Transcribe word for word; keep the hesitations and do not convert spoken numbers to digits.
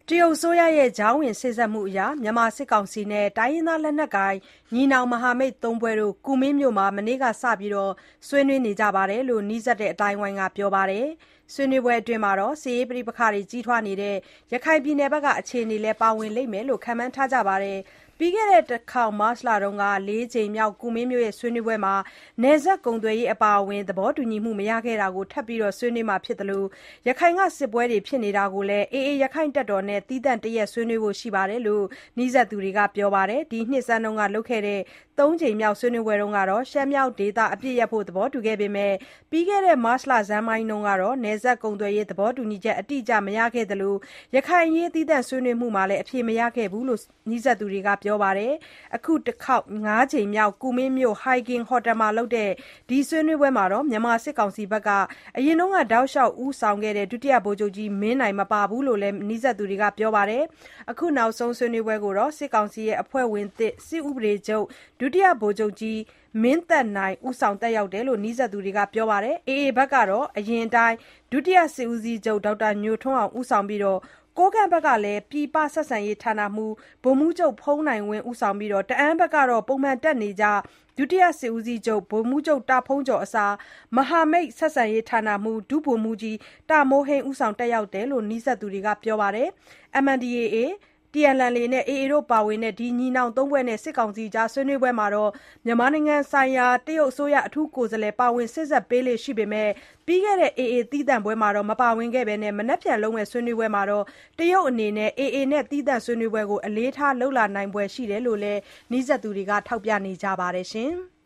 တရုတ်အစိုးရရဲ့ကြားဝင်စေ့စပ်မှုအရမြန်မာစစ်ကောင်စီနဲ့တိုင်းရင်းသားလက်နက်ကိုင်ညီနောင်မဟာမိတ်သုံးဖွဲ့တို့ကူမင်းမြို့မှာမနေ့ကစပြီးဆွေးနွေးနေကြတယ်လို့နီးစပ်တဲ့အတိုင်းအဝိုင်းကပြောပါတယ်။ဆွေးနွေးပွဲအတွင်းစစ်ရေးပဋိပက္ခကြီးထွားနေတဲ့ရခိုင်ပြည်နယ်ဘက်ကအခြေအနေလည်းပါဝင်လိမ့်မယ်လို့ခန့်မှန်းထားကြပါတယ်။ပြီးခဲ့တဲ့တစ်ခေါက်မတ်လတုန်းကလေးကြိမ်မြောက်ကူမင်းမြို့ဆွေးနွေးပွဲမှာနယ်စပ်ကုန်သွယ်ရေးအပါအဝင်သဘောတူညီမှုမရခဲ့တာကိုထပ်ပြီးဆွေးနွေးမှာဖြစ်သလိုရခိုင်ကစစ်ပွဲတွေဖြစ်နေတာကိုလည်းအေအေရခိုင်တပ်တော်နဲ့သီးသန့်တရက်ဆွေးနွေးဖို့ရှိတယ်လို့နီးစပ်သူတွေကပြောပါတယ်။ဒီနှစ်ဆန်းတုန်းကလုပ်ခဲ့တဲ့သုံးကြိမ်မြောက်ဆွေးနွေးပွဲတုန်းကတော့ရှမ်းမြောက်ဒေသအပြည့်ရဖို့သဘောတူခဲ့ပေမဲ့ပြီးခဲ့တဲ့မတ်လဆန်းပိုင်းတုန်းကတော့နယ်စပ်ကုန်သွယ်ရေးသဘောတူညီချက်အတိအကျမရခဲ့သလိုရခိုင်အရေးသီးသန့်ဆွေးနွေးမှုမှာလည်းအဖြေမရခဲ့ဘူးလို့နီးစပ်သူတွေကပြောပါတယ်။အခုတစ်ခေါက်ငါးကြိမ်မြောက်ကူမင်းမြို့ Hiking Hotel မှာလုပ်တဲ့ဒီဆွေးနွေးပွဲမှာမြန်မာစစ်ကောင်စီဘက်ကအရင်ကတောက်လျှောက်ဦးဆောင်ခဲ့တဲ့ဒုတိယဗိုလ်ချုပ်ကြီးမင်းနိုင်မပါဘူးလို့လည်းနီးစပ်သူတွေကပြောပါတယ်။အခုနောက်ဆုံးဆွေးနွေးပွဲကိုတော့စစ်ကောင်စီရဲ့အဖွဲ့ဝင်သစ်စစ်ဥပဒေချုပ်ဒုတိယဗိုလ်ချုပ်ကြီးမင်းသက်နိုင်ဦးဆောင်တက်ရောက်တယ်လို့နီးစပ်သူတွေကပြောပါတယ်။ အေအေဘက်ကတော့အရင်အတိုင်းဒုတိယစစ်ဦးစီးချုပ်ဒေါက်တာညိုထွန်းအောင်ဦးဆောင်ပြီးကိုးကန့်ဘက်ကလည်းပြည်ပဆက်ဆံရေးဌာနမှူးဗိုလ်မှူးချုပ်ဖုန်းနိုင်ဝင်းဦးဆောင်ပြီးတအာင်းဘက်ကတော့ပုံမှန်တက်နေကြဒုတိယစစ်ဦးစီးချုပ်ဗိုလ်မှူးချုပ်တာဖုန်းကျော်အစားမဟာမိတ်ဆက်ဆံရေးဌာနမှူးဒုဗိုလ်မှူးကြီးတာမိုးဟိန်းဦးဆောင်တက်ရောက်တယ်လို့နီးစပ်သူတွေကပြောပါတယ်။ အမ် အန် ဒီ အေ အေ တီ အယ် အယ်လ် အေ နဲ့ အေအေတို့ပါဝင်တဲ့ဒီညီနောင်သုံးဖွဲ့နဲ့စစ်ကောင်စီကြားဆွေးနွေးပွဲမှာမြန်မာနိုင်ငံဆိုင်ရာတရုတ်အစိုးရအထူးကိုယ်စားလှယ်ပါဝင်စေ့စပ်ပေးလေ့ရှိပေမဲ့ပြီးခဲ့တဲ့အေအေသီးသန့်ပွဲမှာမပါဝင်ခဲ့ဘဲမနက်ဖြန်လုပ်မယ့်ဆွေးနွေးပွဲမှာတရုတ်အနေနဲ့အေအေနဲ့သီးသန့်ဆွေးနွေးပွဲကိုအလေးထားလုပ်လာနိုင်ဖွယ်ရှိတယ်လို့လည်းနီးစပ်သူတွေကထောက်ပြနေကြပါတယ်။